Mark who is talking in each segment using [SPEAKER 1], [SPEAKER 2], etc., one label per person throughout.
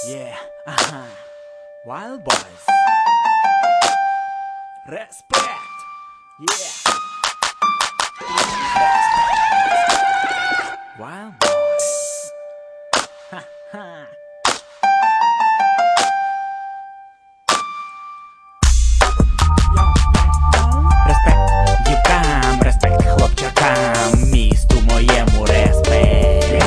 [SPEAKER 1] Yeah, Wild Boys. Respect. Yeah. Respect. Wild Boys. Ha. Респект дівкам, респект хлопчакам, місту моєму респект.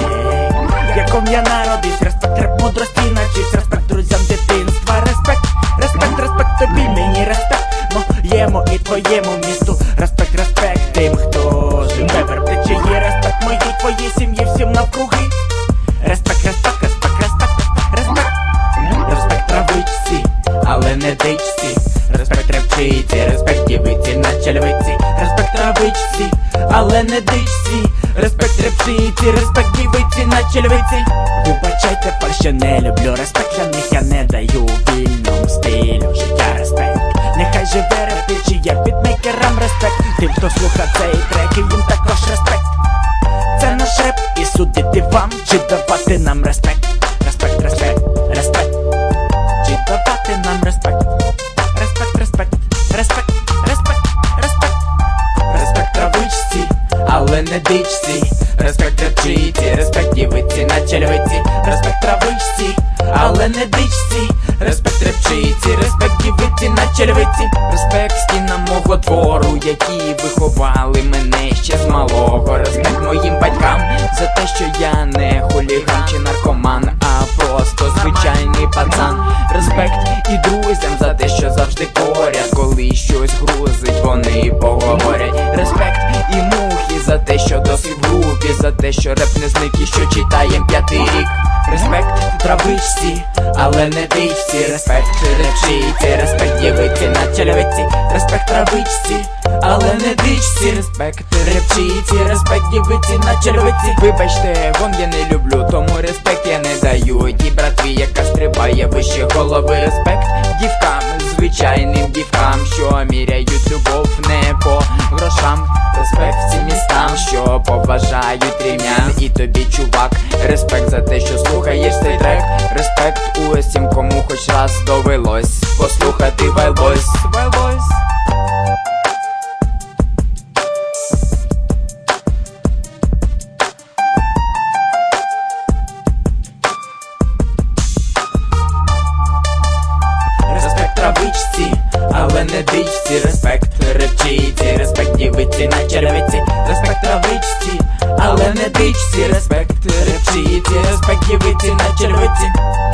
[SPEAKER 1] Яком я народився, респект реп мудрості навчився, респект друзям дитинства, респект, респект, респект тобі, мені респект моєму і твоєму місту, респект, респект тим, хто живе в Ірпені, є респект моїй, твоїй сім'ї, всім навкруги. Респект, респект, респект, респект, респект, респект травичці, але не дичці, респект репчиці, респект дівиці, наче львиці, респект травичці, але не дичці, респект репчиці, респект дівиці, наче львиці. Вибачайте, перше не люблю респект, для них я не даю вільному стилю життя респект. Нехай живе репчі, я бітмейкерам респект, тим, хто слухав цей трек, і їм також респект. Це наш реп, і судити вам, чи давати нам респект. Респект, респект, респект, чи давати нам респект. Респект, респект, респект, респект, респект. Респект травичці, але не дичці, респект репчиці, респект дівиці, наче львиці, респект травичці, але не дичці, респект репчиці, респект дівиці, наче львиці. Респект стінам мого твору, які виховали мене ще з малого. Респект моїм батькам за те, що я не хуліган чи наркоман, а просто звичайний пацан. Респект і друзям за те, що завжди поряд, коли щось грузить, вони поговорять. Респект і мухи за те, що досі в групі, за те, що реп не зник і що читаєм 5-й рік. Респект травичці, але не дичці, респект репчиці, респект дівиці, наче львиці, респект травичці, але не дичці, респект репчиці, респект дівиці, наче львиці. Вибачте, гон я не люблю, тому респект я не даю тій братві, яка стрибає вище голови. Респект дівкам, звичайним дівкам, що міряють любов не по грошам. Респект всім містам, що поважають рівнян, і тобі, чувак, респект за те, що слухаєш цей трек. Респект усім, кому хоч раз довелось послухати Wild Boys. Wild Boys. Респект травичці, але не дичці, респект репчиці, респект дівиці, наче львиці, респект травичці, але не дичці, респект репчиці, респект дівиці, наче львиці.